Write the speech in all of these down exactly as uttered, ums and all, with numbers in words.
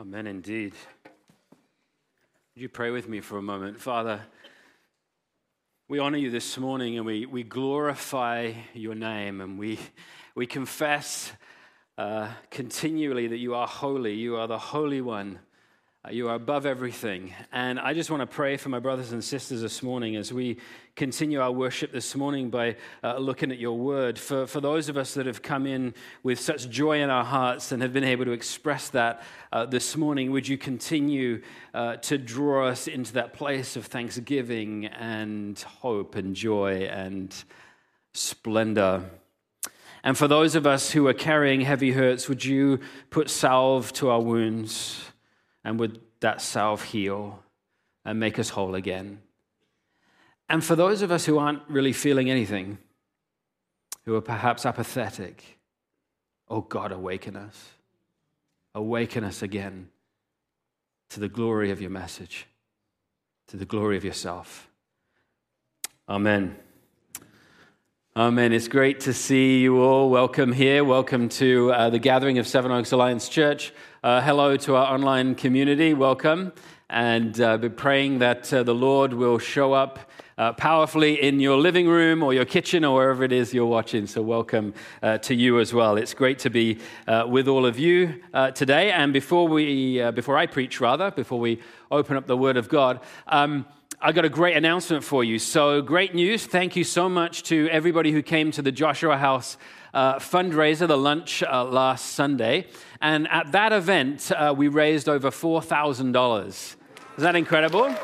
Amen indeed. Would you pray with me for a moment? Father, we honor you this morning and we, we glorify your name, and we, we confess uh, continually that you are holy. You are the Holy One. Uh, you are above everything. And I just want to pray for my brothers and sisters this morning as we continue our worship this morning by uh, looking at your word. For, for those of us that have come in with such joy in our hearts and have been able to express that uh, this morning, would you continue uh, to draw us into that place of thanksgiving and hope and joy and splendor? And for those of us who are carrying heavy hurts, would you put salve to our wounds? And would that salve heal and make us whole again? And for those of us who aren't really feeling anything, who are perhaps apathetic, oh God, awaken us. Awaken us again to the glory of your message, to the glory of yourself. Amen. Amen. It's great to see you all. Welcome here. Welcome to uh, the gathering of Seven Oaks Alliance Church. Uh, hello to our online community. Welcome. And uh, be praying that uh, the Lord will show up uh, powerfully in your living room or your kitchen or wherever it is you're watching. So welcome uh, to you as well. It's great to be uh, with all of you uh, today. And before we, uh, before I preach, rather, before we open up the Word of God, um, I got a great announcement for you. So great news. Thank you so much to everybody who came to the Joshua House uh, fundraiser, the lunch uh, last Sunday. And at that event, uh, we raised over four thousand dollars. Is that incredible?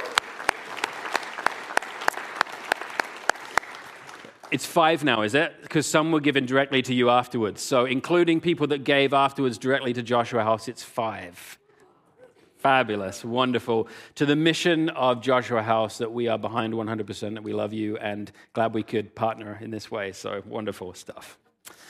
It's five now, is it? Because some were given directly to you afterwards. So including people that gave afterwards directly to Joshua House, it's five. Fabulous, wonderful. To the mission of Joshua House that we are behind one hundred percent, that we love you and glad we could partner in this way. So wonderful stuff.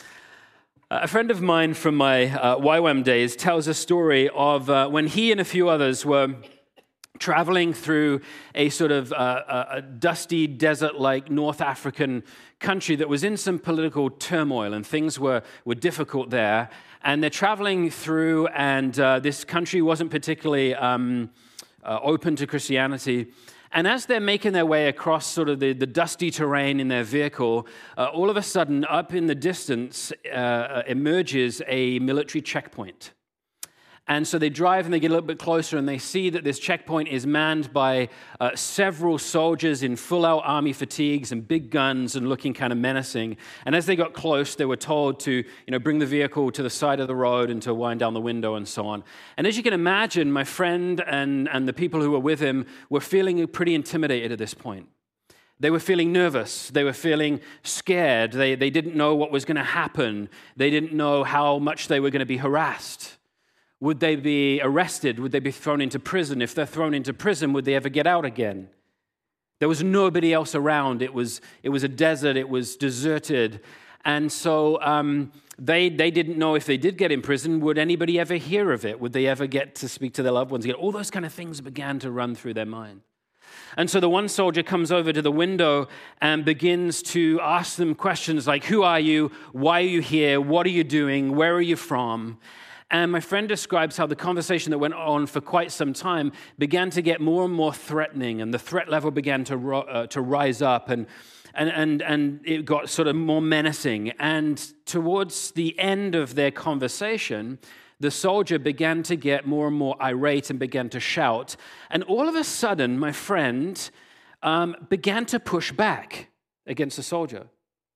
Uh, a friend of mine from my uh, Y WAM days tells a story of uh, when he and a few others were traveling through a sort of uh, a dusty desert-like North African country that was in some political turmoil, and things were, were difficult there. And they're traveling through, and uh, this country wasn't particularly um, uh, open to Christianity. And as they're making their way across sort of the, the dusty terrain in their vehicle, uh, all of a sudden, up in the distance, uh, emerges a military checkpoint. And so they drive and they get a little bit closer and they see that this checkpoint is manned by uh, several soldiers in full-out army fatigues and big guns and looking kind of menacing. And as they got close, they were told to, you know, bring the vehicle to the side of the road and to wind down the window and so on. And as you can imagine, my friend and, and the people who were with him were feeling pretty intimidated at this point. They were feeling nervous. They were feeling scared. They, they didn't know what was going to happen. They didn't know how much they were going to be harassed. Would they be arrested? Would they be thrown into prison? If they're thrown into prison, would they ever get out again? There was nobody else around. It was it was a desert. It was deserted. And so um, they they didn't know if they did get in prison, would anybody ever hear of it? Would they ever get to speak to their loved ones again? All those kind of things began to run through their mind. And so the one soldier comes over to the window and begins to ask them questions like, who are you? Why are you here? What are you doing? Where are you from? And my friend describes how the conversation that went on for quite some time began to get more and more threatening, and the threat level began to ro- uh, to rise up, and and and and it got sort of more menacing. And towards the end of their conversation, the soldier began to get more and more irate and began to shout. And all of a sudden, my friend um, began to push back against the soldier.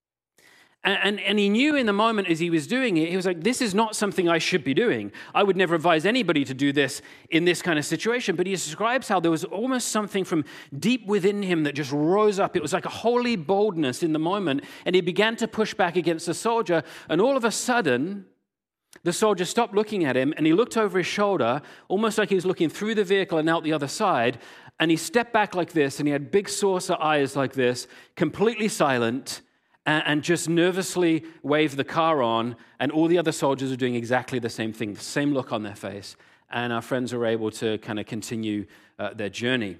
And, and, and he knew in the moment as he was doing it, he was like, this is not something I should be doing. I would never advise anybody to do this in this kind of situation. But he describes how there was almost something from deep within him that just rose up. It was like a holy boldness in the moment. And he began to push back against the soldier. And all of a sudden, the soldier stopped looking at him and he looked over his shoulder, almost like he was looking through the vehicle and out the other side. And he stepped back like this, and he had big saucer eyes like this, completely silent, and just nervously waved the car on, and all the other soldiers are doing exactly the same thing, the same look on their face, and our friends are able to kind of continue uh, their journey.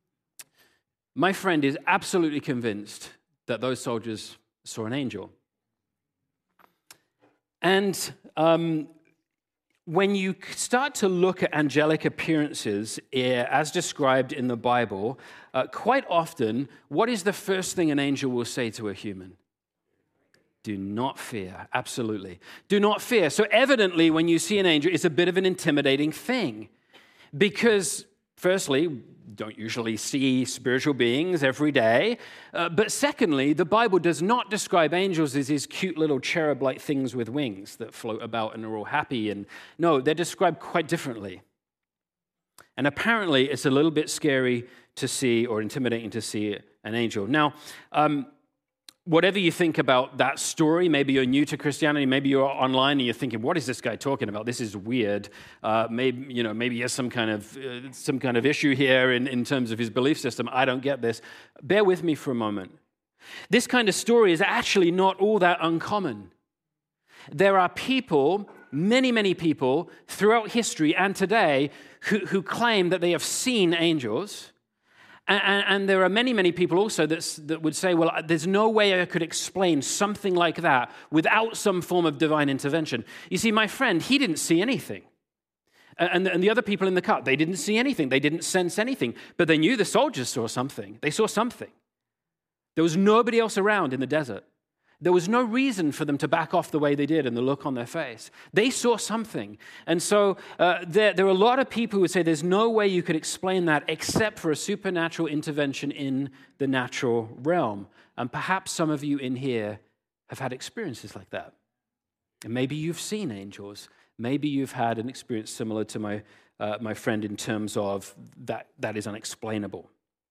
My friend is absolutely convinced that those soldiers saw an angel. And um, when you start to look at angelic appearances eh, as described in the Bible, uh, quite often, what is the first thing an angel will say to a human? Do not fear. Absolutely. Do not fear. So evidently, when you see an angel, it's a bit of an intimidating thing because, firstly, don't usually see spiritual beings every day. Uh, but secondly, the Bible does not describe angels as these cute little cherub-like things with wings that float about and are all happy. And no, they're described quite differently. And apparently, it's a little bit scary to see or intimidating to see an angel. Now, um, whatever you think about that story, maybe you're new to Christianity, maybe you're online and you're thinking, what is this guy talking about? This is weird. Uh, maybe, you know, maybe he has some kind of uh, some kind of issue here in, in terms of his belief system. I don't get this. Bear with me for a moment. This kind of story is actually not all that uncommon. There are people, many, many people throughout history and today who, who claim that they have seen angels. And, and there are many, many people also that's, that would say, well, there's no way I could explain something like that without some form of divine intervention. You see, my friend, he didn't see anything. And, and the other people in the car, they didn't see anything. They didn't sense anything. But they knew the soldiers saw something. They saw something. There was nobody else around in the desert. There was no reason for them to back off the way they did and the look on their face. They saw something. And so uh, there, there are a lot of people who would say there's no way you could explain that except for a supernatural intervention in the natural realm. And perhaps some of you in here have had experiences like that. And maybe you've seen angels. Maybe you've had an experience similar to my, uh, my friend in terms of that that is unexplainable.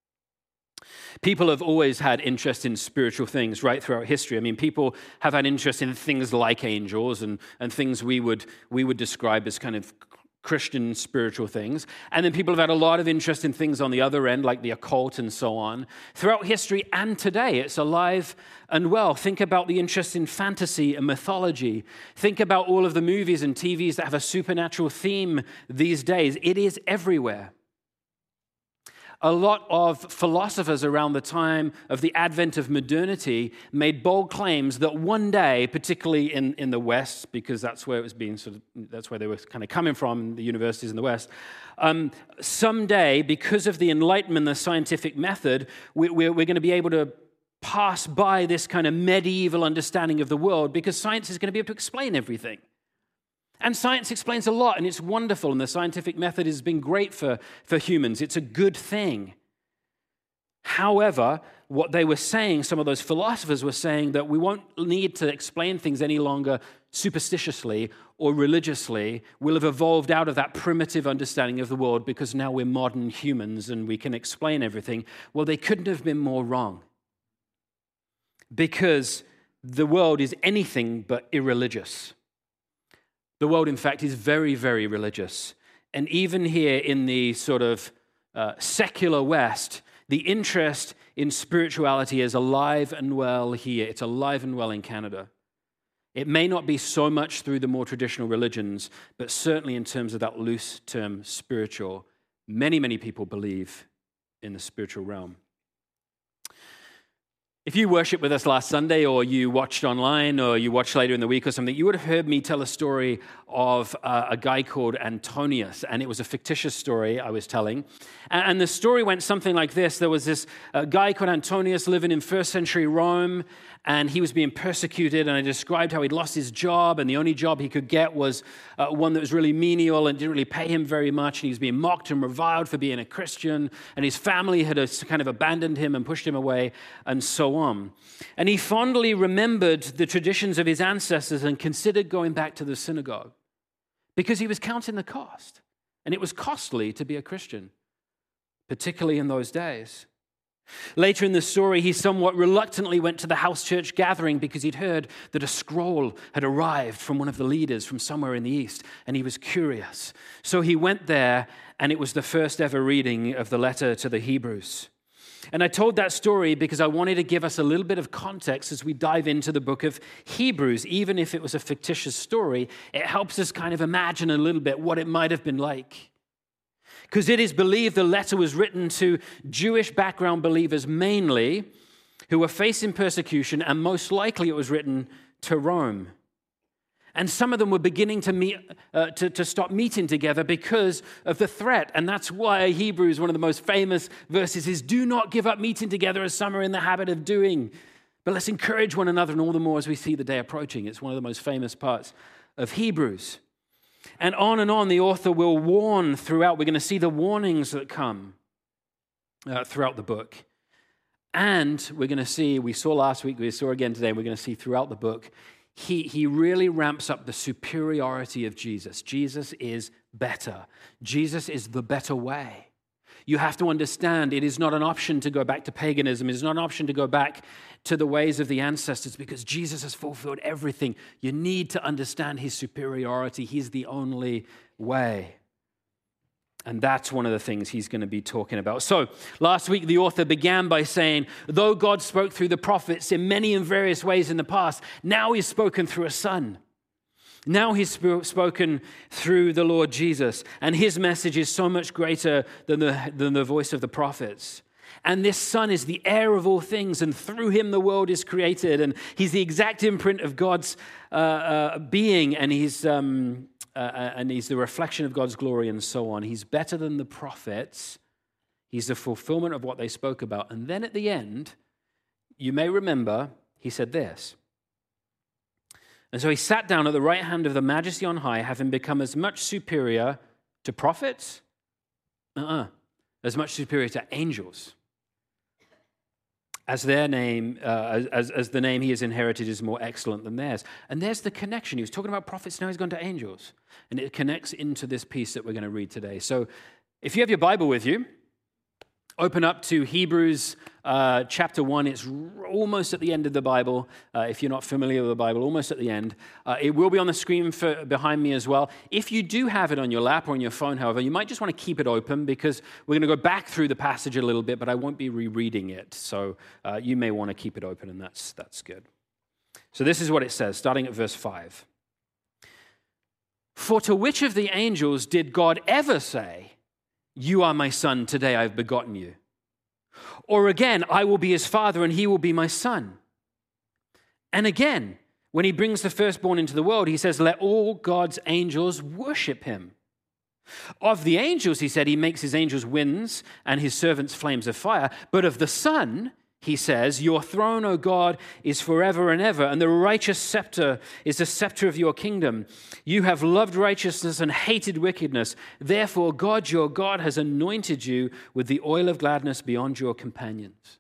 People have always had interest in spiritual things right throughout history. I mean, people have had interest in things like angels and, and things we would we would describe as kind of Christian spiritual things. And then people have had a lot of interest in things on the other end, like the occult and so on. Throughout history and today, it's alive and well. Think about the interest in fantasy and mythology. Think about all of the movies and T Vs that have a supernatural theme these days. It is everywhere. A lot of philosophers around the time of the advent of modernity made bold claims that one day, particularly in, in the West, because that's where it was being sort of, that's where they were kind of coming from, the universities in the West, um, someday, because of the Enlightenment, the scientific method, we, we're, we're going to be able to pass by this kind of medieval understanding of the world because science is going to be able to explain everything. And science explains a lot, and it's wonderful, and the scientific method has been great for, for humans. It's a good thing. However, what they were saying, some of those philosophers were saying that we won't need to explain things any longer superstitiously or religiously. We'll have evolved out of that primitive understanding of the world because now we're modern humans and we can explain everything. Well, they couldn't have been more wrong because the world is anything but irreligious. The world, in fact, is very, very religious. And even here in the sort of uh, secular West, the interest in spirituality is alive and well here. It's alive and well in Canada. It may not be so much through the more traditional religions, but certainly in terms of that loose term spiritual, many, many people believe in the spiritual realm. If you worshiped with us last Sunday or you watched online or you watched later in the week or something, you would have heard me tell a story of uh, a guy called Antonius, and it was a fictitious story I was telling. And, and the story went something like this. There was this uh, guy called Antonius living in first century Rome, and he was being persecuted, and I described how he'd lost his job, and the only job he could get was uh, one that was really menial and didn't really pay him very much, and he was being mocked and reviled for being a Christian, and his family had uh, kind of abandoned him and pushed him away, and so on. And he fondly remembered the traditions of his ancestors and considered going back to the synagogue because he was counting the cost, and it was costly to be a Christian, particularly in those days. Later in the story, he somewhat reluctantly went to the house church gathering because he'd heard that a scroll had arrived from one of the leaders from somewhere in the East, and he was curious. So he went there, and it was the first ever reading of the letter to the Hebrews. And I told that story because I wanted to give us a little bit of context as we dive into the book of Hebrews. Even if it was a fictitious story, it helps us kind of imagine a little bit what it might have been like. Because it is believed the letter was written to Jewish background believers mainly, who were facing persecution, and most likely it was written to Rome. And some of them were beginning to meet, uh, to, to stop meeting together because of the threat. And that's why Hebrews, one of the most famous verses, is do not give up meeting together as some are in the habit of doing, but let's encourage one another, and all the more as we see the day approaching. It's one of the most famous parts of Hebrews. And on and on, the author will warn throughout. We're going to see the warnings that come uh, throughout the book. And we're going to see, we saw last week, we saw again today, we're going to see throughout the book, He, he really ramps up the superiority of Jesus. Jesus is better. Jesus is the better way. You have to understand it is not an option to go back to paganism. It is not an option to go back to the ways of the ancestors because Jesus has fulfilled everything. You need to understand his superiority. He's the only way. And that's one of the things he's going to be talking about. So last week, the author began by saying, though God spoke through the prophets in many and various ways in the past, now he's spoken through a son. Now he's spoken through the Lord Jesus. And his message is so much greater than the, than the voice of the prophets. And this son is the heir of all things, and through him the world is created. And he's the exact imprint of God's uh, uh, being, and he's... Um, Uh, and he's the reflection of God's glory and so on. He's better than the prophets. He's the fulfillment of what they spoke about. And then at the end, you may remember, he said this. And so he sat down at the right hand of the Majesty on high, having become as much superior to prophets, uh-uh, as much superior to angels, as their name, uh, as, as the name he has inherited is more excellent than theirs. And there's the connection. He was talking about prophets, now he's gone to angels. And it connects into this piece that we're going to read today. So if you have your Bible with you, open up to Hebrews uh, chapter one. It's almost at the end of the Bible. Uh, if you're not familiar with the Bible, almost at the end. Uh, it will be on the screen for, behind me as well. If you do have it on your lap or on your phone, however, you might just want to keep it open because we're going to go back through the passage a little bit, but I won't be rereading it. So uh, you may want to keep it open, and that's, that's good. So this is what it says, starting at verse five. For to which of the angels did God ever say, "You are my son, today I have begotten you"? Or again, "I will be his father and he will be my son"? And again, when he brings the firstborn into the world, he says, "Let all God's angels worship him." Of the angels, he said, he makes his angels winds and his servants flames of fire. But of the Son, he says, "Your throne, O God, is forever and ever, and the righteous scepter is the scepter of your kingdom. You have loved righteousness and hated wickedness. Therefore, God, your God, has anointed you with the oil of gladness beyond your companions.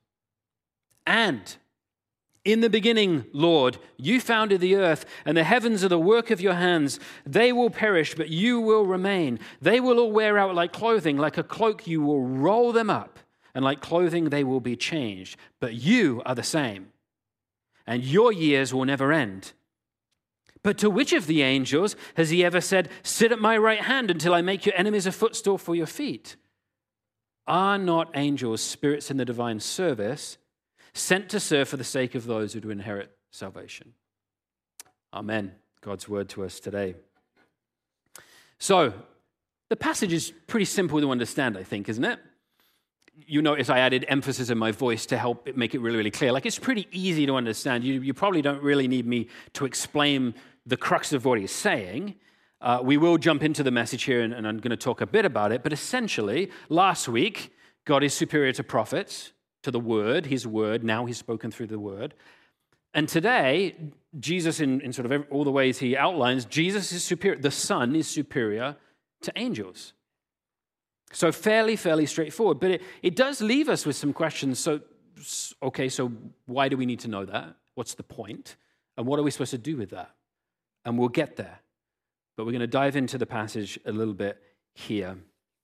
And in the beginning, Lord, you founded the earth, and the heavens are the work of your hands. They will perish, but you will remain. They will all wear out like clothing. Like a cloak, you will roll them up. And like clothing, they will be changed. But you are the same, and your years will never end. But to which of the angels has he ever said, 'Sit at my right hand until I make your enemies a footstool for your feet'? Are not angels spirits in the divine service, sent to serve for the sake of those who do inherit salvation?" Amen. God's word to us today. So, the passage is pretty simple to understand, I think, isn't it? You notice I added emphasis in my voice to help it make it really, really clear. Like, it's pretty easy to understand. You, you probably don't really need me to explain the crux of what he's saying. Uh, we will jump into the message here, and, and I'm going to talk a bit about it. But essentially, last week, God is superior to prophets, to the Word, his Word. Now he's spoken through the Word. And today, Jesus, in, in sort of every, all the ways he outlines, Jesus is superior. The Son is superior to angels. So fairly, fairly straightforward. But it, it does leave us with some questions. So, okay, so why do we need to know that? What's the point? And what are we supposed to do with that? And we'll get there. But we're going to dive into the passage a little bit here.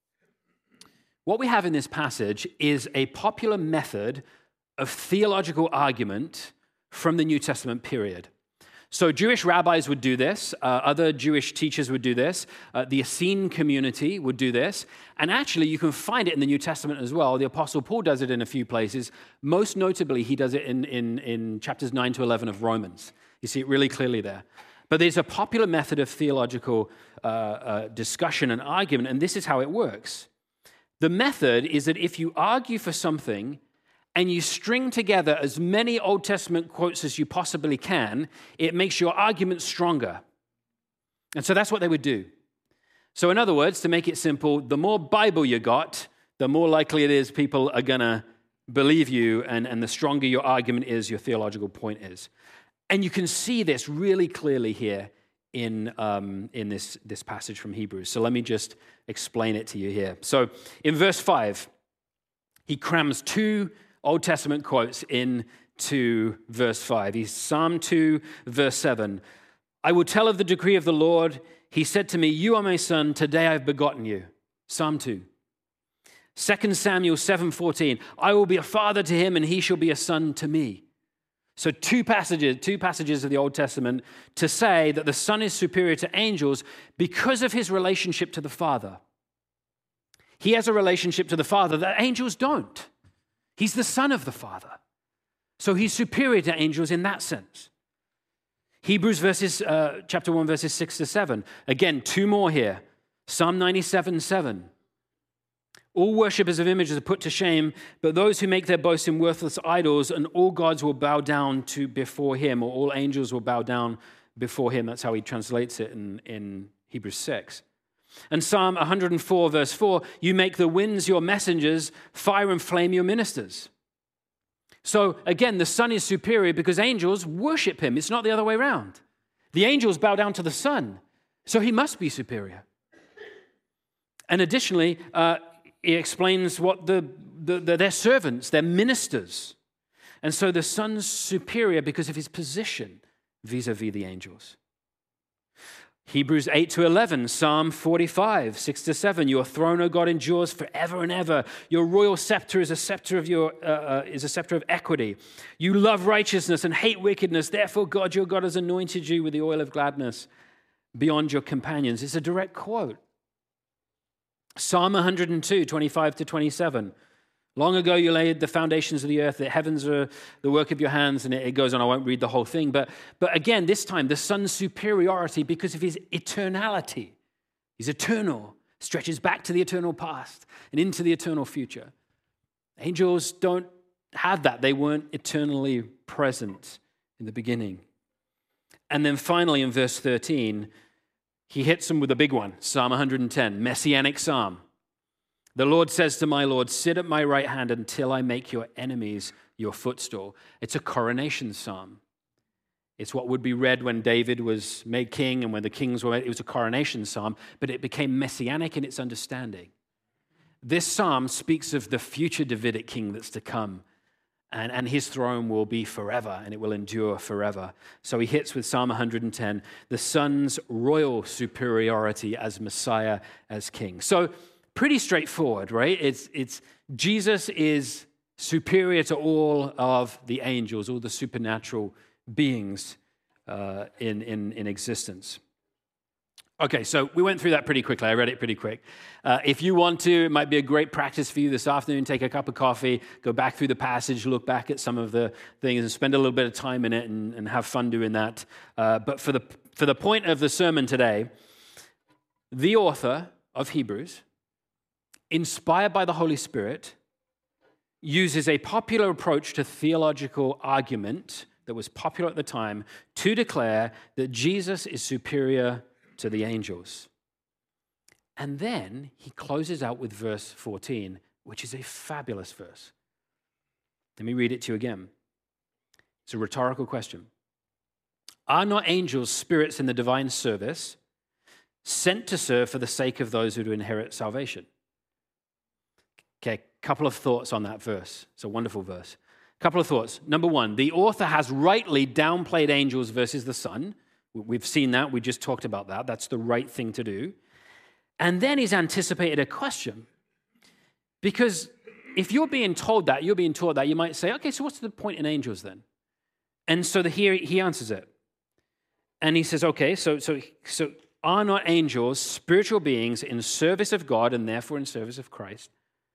What we have in this passage is a popular method of theological argument from the New Testament period. So Jewish rabbis would do this. Uh, other Jewish teachers would do this. Uh, the Essene community would do this. And actually, you can find it in the New Testament as well. The Apostle Paul does it in a few places. Most notably, he does it in, in, in chapters nine to eleven of Romans. You see it really clearly there. But there's a popular method of theological uh, uh, discussion and argument, and this is how it works. The method is that if you argue for something and you string together as many Old Testament quotes as you possibly can, it makes your argument stronger. And so that's what they would do. So in other words, to make it simple, the more Bible you got, the more likely it is people are going to believe you, and, and the stronger your argument is, your theological point is. And you can see this really clearly here in, um, in this, this passage from Hebrews. So let me just explain it to you here. So in verse five, he crams two Old Testament quotes into verse five. He's Psalm two, verse seven. I will tell of the decree of the Lord. He said to me, you are my son, today I've begotten you. Psalm two. Second Samuel seven fourteen. I will be a father to him, and he shall be a son to me. So two passages, two passages of the Old Testament to say that the Son is superior to angels because of his relationship to the Father. He has a relationship to the Father that angels don't. He's the Son of the Father. So he's superior to angels in that sense. Hebrews verses, uh, chapter one, verses six to seven. Again, two more here. Psalm ninety-seven seven. All worshippers of images are put to shame, but those who make their boast in worthless idols, and all gods will bow down to before him, or all angels will bow down before him. That's how he translates it in, in Hebrews six. And Psalm one hundred four, verse four, you make the winds your messengers, fire and flame your ministers. So again, the Son is superior because angels worship him. It's not the other way around. The angels bow down to the Son, so he must be superior. And additionally, uh, he explains what the, the, the they're servants, they're ministers. And so the Son's superior because of his position vis-a-vis the angels. Hebrews eight to eleven, Psalm forty-five, six to seven. Your throne, O God, endures forever and ever. Your royal scepter is a scepter of your uh, uh, is a scepter of equity. You love righteousness and hate wickedness. Therefore, God, your God, has anointed you with the oil of gladness beyond your companions. It's a direct quote. Psalm one hundred two, twenty-five to twenty-seven. Long ago you laid the foundations of the earth, the heavens are the work of your hands, and it goes on. I won't read the whole thing. But, but again, this time, the Son's superiority because of his eternality. He's eternal, stretches back to the eternal past and into the eternal future. Angels don't have that. They weren't eternally present in the beginning. And then finally, in verse thirteen, he hits them with a big one, Psalm one hundred ten, Messianic Psalm. The Lord says to my Lord, sit at my right hand until I make your enemies your footstool. It's a coronation psalm. It's what would be read when David was made king and when the kings were made. It was a coronation psalm, but it became messianic in its understanding. This psalm speaks of the future Davidic king that's to come, and, and his throne will be forever, and it will endure forever. So he hits with Psalm one hundred ten, the Son's royal superiority as Messiah, as king. So pretty straightforward, right? It's, it's Jesus is superior to all of the angels, all the supernatural beings uh, in, in, in existence. Okay, so we went through that pretty quickly. I read it pretty quick. Uh, if you want to, it might be a great practice for you this afternoon. Take a cup of coffee, go back through the passage, look back at some of the things, and spend a little bit of time in it and, and have fun doing that. Uh, but for the, for the point of the sermon today, the author of Hebrews, inspired by the Holy Spirit, uses a popular approach to theological argument that was popular at the time to declare that Jesus is superior to the angels. And then he closes out with verse fourteen, which is a fabulous verse. Let me read it to you again. It's a rhetorical question. Are not angels spirits in the divine service, sent to serve for the sake of those who do inherit salvation? Okay, a couple of thoughts on that verse. It's a wonderful verse. A couple of thoughts. Number one, the author has rightly downplayed angels versus the Son. We've seen that. We just talked about that. That's the right thing to do. And then he's anticipated a question. Because if you're being told that, you're being taught that, you might say, okay, so what's the point in angels then? And so the, here he answers it. And he says, okay, so, so, so are not angels spiritual beings in service of God and therefore in service of Christ,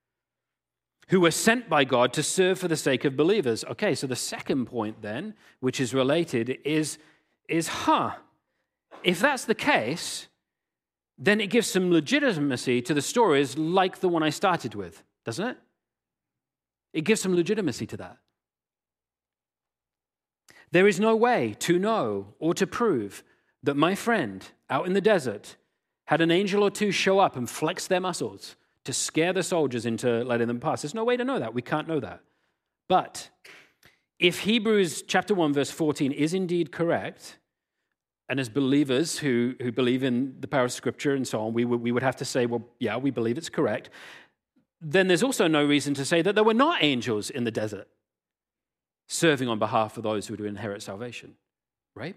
who were sent by God to serve for the sake of believers? Okay, so the second point then, which is related, is, is huh, if that's the case, then it gives some legitimacy to the stories like the one I started with, doesn't it? It gives some legitimacy to that. There is no way to know or to prove that my friend out in the desert had an angel or two show up and flex their muscles to scare the soldiers into letting them pass. There's no way to know that. We can't know that. But if Hebrews chapter one, verse fourteen is indeed correct, and as believers who, who believe in the power of Scripture and so on, we would, we would have to say, well, yeah, we believe it's correct, then there's also no reason to say that there were not angels in the desert serving on behalf of those who would inherit salvation, right?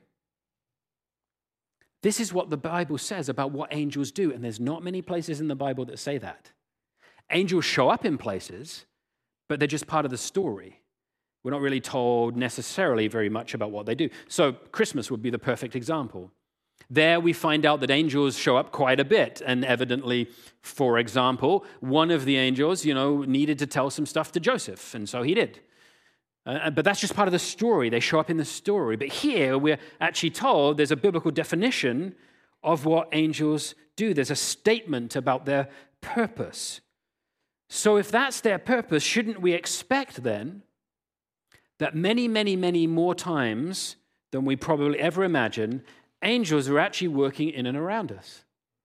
This is what the Bible says about what angels do, and there's not many places in the Bible that say that. Angels show up in places, but they're just part of the story. We're not really told necessarily very much about what they do. So Christmas would be the perfect example. There we find out that angels show up quite a bit, and evidently, for example, one of the angels, you know, needed to tell some stuff to Joseph, and so he did. Uh, but that's just part of the story. They show up in the story. But here we're actually told there's a biblical definition of what angels do. There's a statement about their purpose. So if that's their purpose, shouldn't we expect then that many, many, many more times than we probably ever imagine, angels are actually working in and around us,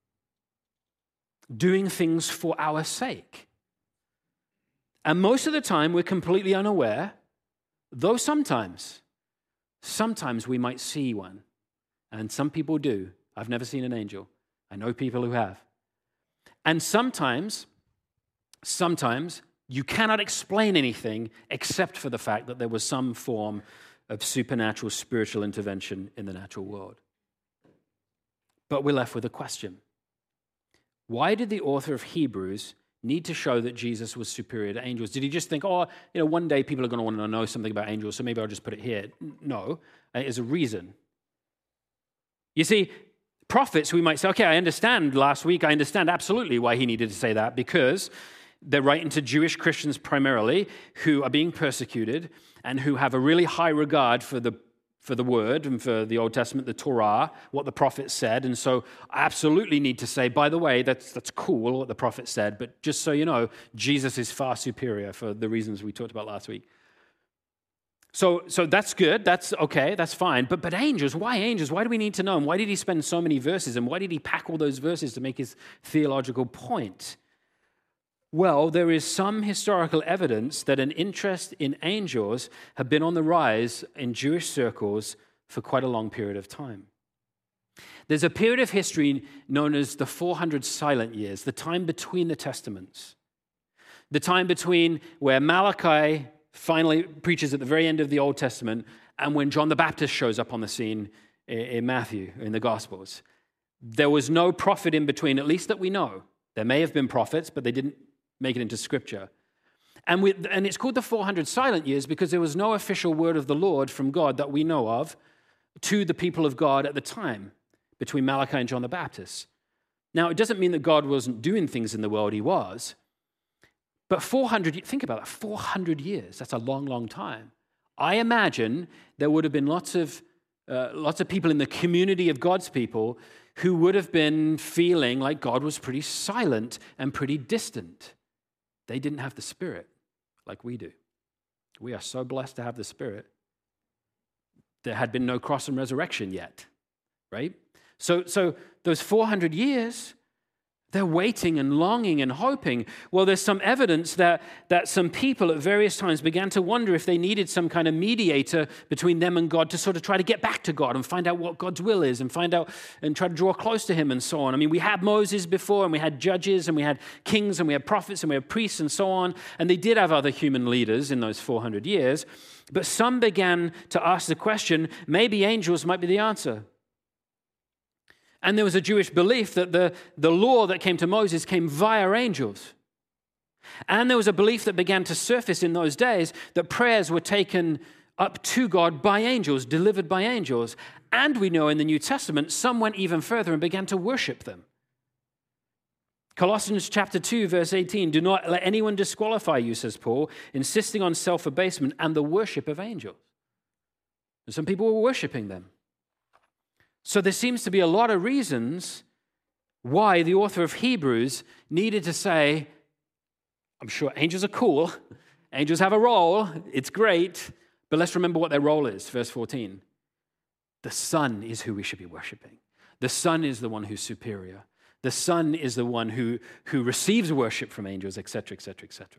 doing things for our sake? And most of the time we're completely unaware. Though sometimes, sometimes we might see one, and some people do. I've never seen an angel. I know people who have. And sometimes, sometimes you cannot explain anything except for the fact that there was some form of supernatural spiritual intervention in the natural world. But we're left with a question. Why did the author of Hebrews need to show that Jesus was superior to angels? Did he just think, oh, you know, one day people are going to want to know something about angels, so maybe I'll just put it here? No, there's a reason. You see, prophets, we might say, okay, I understand last week, I understand absolutely why he needed to say that, because they're writing to Jewish Christians primarily who are being persecuted and who have a really high regard for the for the word and for the Old Testament, the Torah, what the prophet said. And so I absolutely need to say, by the way, that's that's cool what the prophet said, but just so you know, Jesus is far superior for the reasons we talked about last week. So, so that's good, that's okay, that's fine. But but angels, why angels? Why do we need to know? And why did he spend so many verses? And why did he pack all those verses to make his theological point? Well, there is some historical evidence that an interest in angels had been on the rise in Jewish circles for quite a long period of time. There's a period of history known as the four hundred silent years, the time between the Testaments, the time between where Malachi finally preaches at the very end of the Old Testament and when John the Baptist shows up on the scene in Matthew, in the Gospels. There was no prophet in between, at least that we know. There may have been prophets, but they didn't make it into Scripture. And, we, and it's called the four hundred silent years because there was no official word of the Lord from God that we know of to the people of God at the time between Malachi and John the Baptist. Now, it doesn't mean that God wasn't doing things in the world. He was. But four hundred, think about that, four hundred years, that's a long, long time. I imagine there would have been lots of, uh, lots of people in the community of God's people who would have been feeling like God was pretty silent and pretty distant. They didn't have the Spirit like we do. We are so blessed to have the Spirit. There had been no cross and resurrection yet, right? So, so those four hundred years, they're waiting and longing and hoping. Well, there's some evidence that, that some people at various times began to wonder if they needed some kind of mediator between them and God to sort of try to get back to God and find out what God's will is and find out and try to draw close to him and so on. I mean, we had Moses before, and we had judges, and we had kings, and we had prophets, and we had priests and so on. And they did have other human leaders in those four hundred years. But some began to ask the question, maybe angels might be the answer. And there was a Jewish belief that the, the law that came to Moses came via angels. And there was a belief that began to surface in those days that prayers were taken up to God by angels, delivered by angels. And we know in the New Testament, some went even further and began to worship them. Colossians chapter two, verse eighteen, do not let anyone disqualify you, says Paul, insisting on self-abasement and the worship of angels. And some people were worshiping them. So there seems to be a lot of reasons why the author of Hebrews needed to say, I'm sure angels are cool, angels have a role, it's great, but let's remember what their role is, verse fourteen. The Son is who we should be worshiping. The Son is the one who's superior. The Son is the one who, who receives worship from angels, et cetera, et cetera, et cetera.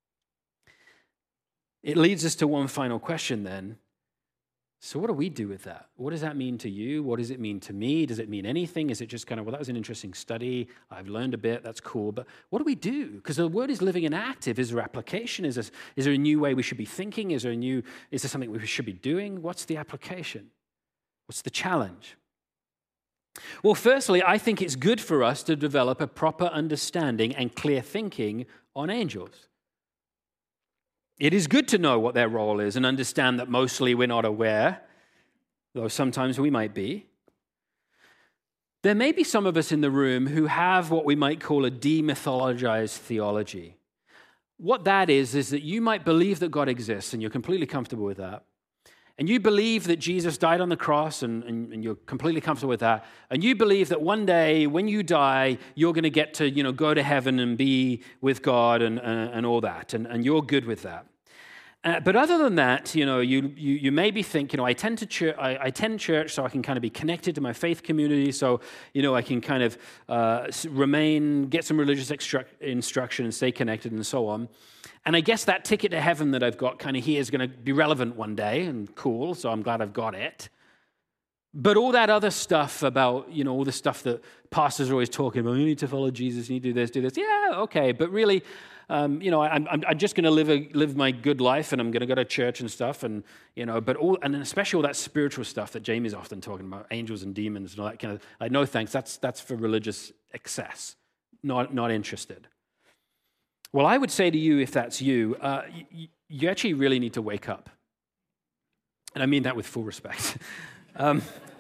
It leads us to one final question then. So what do we do with that? What does that mean to you? What does it mean to me? Does it mean anything? Is it just kind of, well, that was an interesting study. I've learned a bit. That's cool. But what do we do? Because the word is living and active. Is there application? Is, this, is there a new way we should be thinking? Is there a new, is there something we should be doing? What's the application? What's the challenge? Well, firstly, I think it's good for us to develop a proper understanding and clear thinking on angels. It is good to know what their role is and understand that mostly we're not aware, though sometimes we might be. There may be some of us in the room who have what we might call a demythologized theology. What that is, is that you might believe that God exists, and you're completely comfortable with that. And you believe that Jesus died on the cross, and, and, and you're completely comfortable with that. And you believe that one day, when you die, you're going to get to, you know, go to heaven and be with God and, uh, and all that. And, and you're good with that. Uh, but other than that, you know, you, you, you maybe think, you know, I tend to church, I, I attend church so I can kind of be connected to my faith community, so, you know, I can kind of uh, remain, get some religious extru- instruction and stay connected and so on. And I guess that ticket to heaven that I've got kind of here is going to be relevant one day and cool, so I'm glad I've got it. But all that other stuff about, you know, all the stuff that pastors are always talking about, you need to follow Jesus, you need to do this, do this. Yeah, okay, but really, um, you know, I'm, I'm, I'm just going to live a, live my good life, and I'm going to go to church and stuff, and, you know, but all, and especially all that spiritual stuff that Jamie's often talking about, angels and demons and all that kind of, like, no thanks, that's, that's for religious excess, not, not interested. Well, I would say to you, if that's you, uh, you, you actually really need to wake up. And I mean that with full respect. um,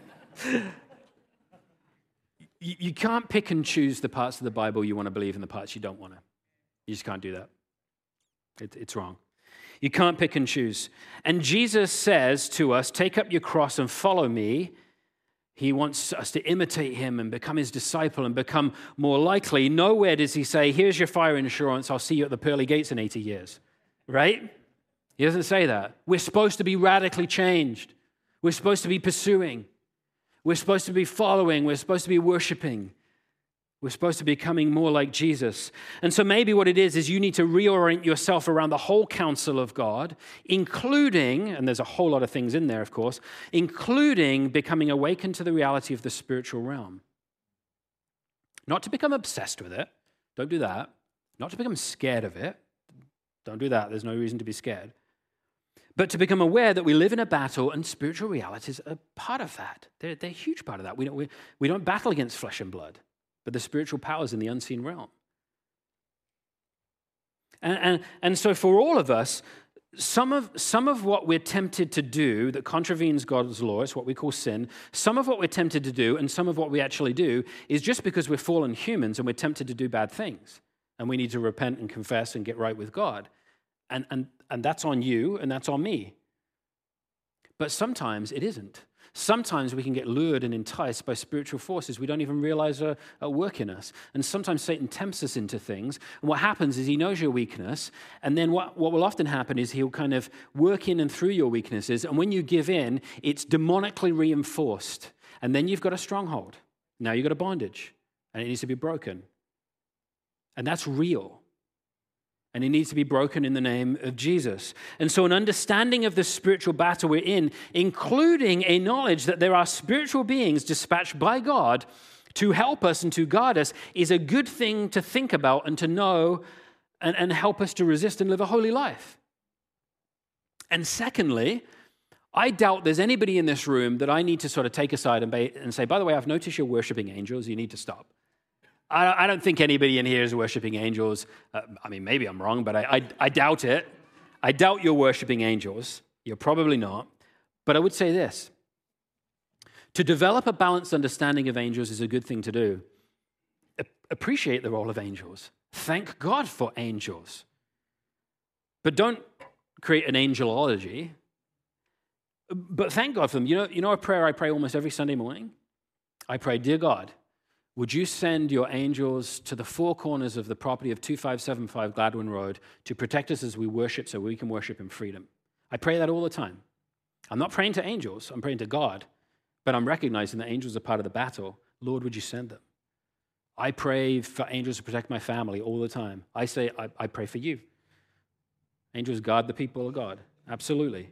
you, you can't pick and choose the parts of the Bible you want to believe and the parts you don't want to. You just can't do that. It, it's wrong. You can't pick and choose. And Jesus says to us, take up your cross and follow me. He wants us to imitate him and become his disciple and become more likely. Nowhere does he say, here's your fire insurance, I'll see you at the pearly gates in eighty years, right? He doesn't say that. We're supposed to be radically changed. We're supposed to be pursuing. We're supposed to be following. We're supposed to be worshiping. We're supposed to be becoming more like Jesus. And so maybe what it is, is you need to reorient yourself around the whole counsel of God, including, and there's a whole lot of things in there, of course, including becoming awakened to the reality of the spiritual realm. Not to become obsessed with it. Don't do that. Not to become scared of it. Don't do that. There's no reason to be scared. But to become aware that we live in a battle, and spiritual realities are part of that. They're, they're a huge part of that. We don't, we, we don't battle against flesh and blood, but the spiritual powers in the unseen realm. And, and, and so for all of us, some of, some of what we're tempted to do that contravenes God's law, it's what we call sin, some of what we're tempted to do and some of what we actually do is just because we're fallen humans and we're tempted to do bad things. And we need to repent and confess and get right with God. And, and, and that's on you and that's on me. But sometimes it isn't. Sometimes we can get lured and enticed by spiritual forces we don't even realize are at work in us. And sometimes Satan tempts us into things. And what happens is he knows your weakness. And then what, what will often happen is he'll kind of work in and through your weaknesses. And when you give in, it's demonically reinforced. And then you've got a stronghold. Now you've got a bondage. And it needs to be broken. And that's real. And it needs to be broken in the name of Jesus. And so an understanding of the spiritual battle we're in, including a knowledge that there are spiritual beings dispatched by God to help us and to guard us, is a good thing to think about and to know and, and help us to resist and live a holy life. And secondly, I doubt there's anybody in this room that I need to sort of take aside and, ba- and say, by the way, I've noticed you're worshiping angels, you need to stop. I don't think anybody in here is worshiping angels. Uh, I mean, maybe I'm wrong, but I, I, I doubt it. I doubt you're worshiping angels. You're probably not. But I would say this. To develop a balanced understanding of angels is a good thing to do. A- appreciate the role of angels. Thank God for angels. But don't create an angelology. But thank God for them. You know, you know a prayer I pray almost every Sunday morning? I pray, dear God, would you send your angels to the four corners of the property of two five seven five Gladwin Road to protect us as we worship so we can worship in freedom? I pray that all the time. I'm not praying to angels. I'm praying to God. but I'm recognizing that angels are part of the battle. Lord, would you send them? I pray for angels to protect my family all the time. I say, I, I pray for you. Angels guard the people of God. Absolutely.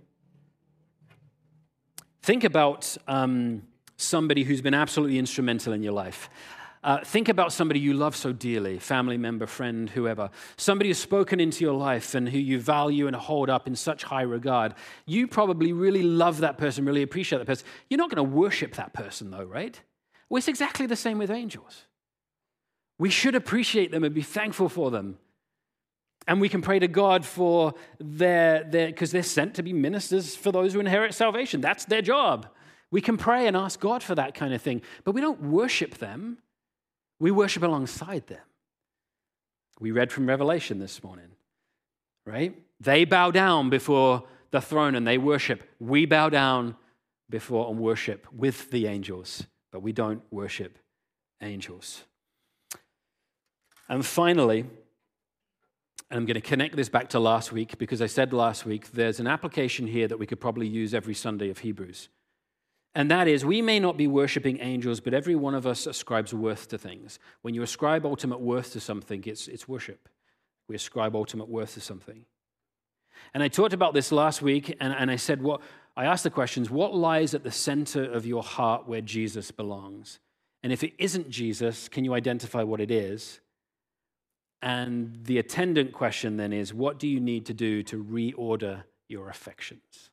Think about um, somebody who's been absolutely instrumental in your life. Uh, think about somebody you love so dearly, family member, friend, whoever. Somebody who's spoken into your life and who you value and hold up in such high regard. You probably really love that person, really appreciate that person. You're not going to worship that person though, right? Well, it's exactly the same with angels. We should appreciate them and be thankful for them. And we can pray to God for their, their, because they're sent to be ministers for those who inherit salvation. That's their job. We can pray and ask God for that kind of thing, but we don't worship them. We worship alongside them. We read from Revelation this morning, right? They bow down before the throne and they worship. We bow down before and worship with the angels, but we don't worship angels. And finally, and I'm going to connect this back to last week because I said last week there's an application here that we could probably use every Sunday of Hebrews. And that is, we may not be worshiping angels, but every one of us ascribes worth to things. When you ascribe ultimate worth to something, it's, it's worship. We ascribe ultimate worth to something. And I talked about this last week, and, and I said, what I asked the questions, what lies at the center of your heart where Jesus belongs? And if it isn't Jesus, can you identify what it is? And the attendant question then is, what do you need to do to reorder your affections?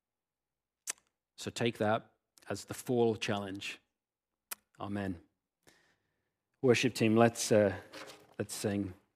So take that as the fall challenge. Amen. Worship team, let's uh, let's sing.